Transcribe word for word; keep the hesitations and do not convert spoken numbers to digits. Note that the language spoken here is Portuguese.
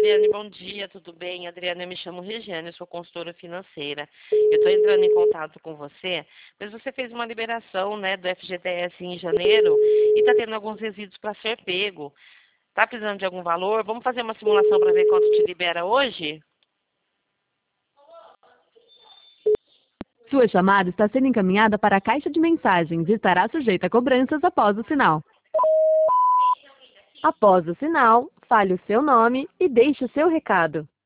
Adriane, bom dia, tudo bem? Adriane, eu me chamo Regiane, eu sou consultora financeira. Eu estou entrando em contato com você, mas você fez uma liberação, né, do F G T S em janeiro e está tendo alguns resíduos para ser pego. Está precisando de algum valor? Vamos fazer uma simulação para ver quanto te libera hoje? Sua chamada está sendo encaminhada para a caixa de mensagens e estará sujeita a cobranças após o sinal. Após o sinal, fale o seu nome e deixe o seu recado.